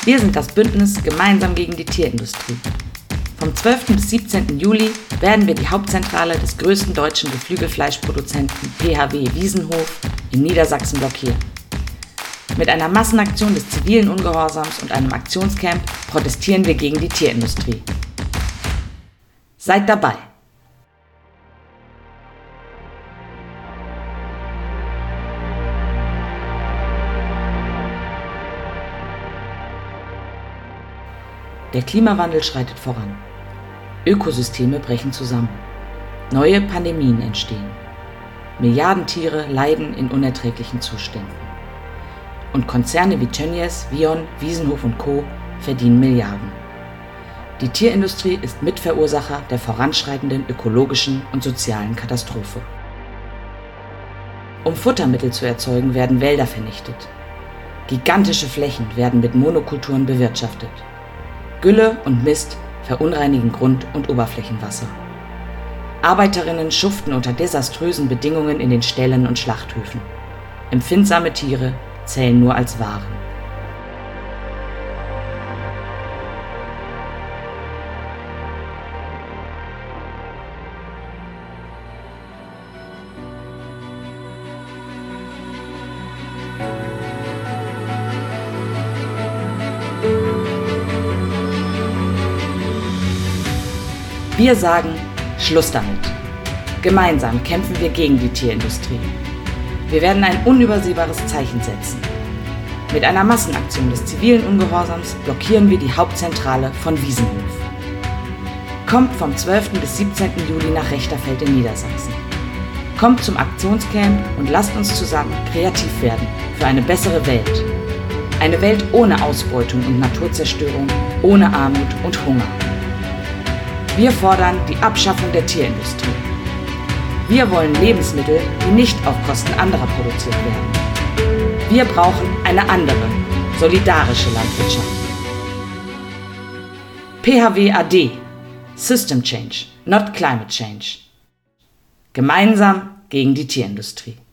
Wir sind das Bündnis Gemeinsam gegen die Tierindustrie. Vom 12. bis 17. Juli werden wir die Hauptzentrale des größten deutschen Geflügelfleischproduzenten PHW Wiesenhof in Niedersachsen blockieren. Mit einer Massenaktion des zivilen Ungehorsams und einem Aktionscamp protestieren wir gegen die Tierindustrie. Seid dabei! Der Klimawandel schreitet voran. Ökosysteme brechen zusammen. Neue Pandemien entstehen. Milliarden Tiere leiden in unerträglichen Zuständen. Und Konzerne wie Tönnies, Vion, Wiesenhof und Co. verdienen Milliarden. Die Tierindustrie ist Mitverursacher der voranschreitenden ökologischen und sozialen Katastrophe. Um Futtermittel zu erzeugen, werden Wälder vernichtet. Gigantische Flächen werden mit Monokulturen bewirtschaftet. Gülle und Mist verunreinigen Grund- und Oberflächenwasser. Arbeiterinnen schuften unter desaströsen Bedingungen in den Ställen und Schlachthöfen. Empfindsame Tiere zählen nur als Waren. Wir sagen, Schluss damit. Gemeinsam kämpfen wir gegen die Tierindustrie. Wir werden ein unübersehbares Zeichen setzen. Mit einer Massenaktion des zivilen Ungehorsams blockieren wir die Hauptzentrale von Wiesenhof. Kommt vom 12. bis 17. Juli nach Rechterfeld in Niedersachsen. Kommt zum Aktionscamp und lasst uns zusammen kreativ werden für eine bessere Welt. Eine Welt ohne Ausbeutung und Naturzerstörung, ohne Armut und Hunger. Wir fordern die Abschaffung der Tierindustrie. Wir wollen Lebensmittel, die nicht auf Kosten anderer produziert werden. Wir brauchen eine andere, solidarische Landwirtschaft. PHW AD. System Change, not Climate Change. Gemeinsam gegen die Tierindustrie.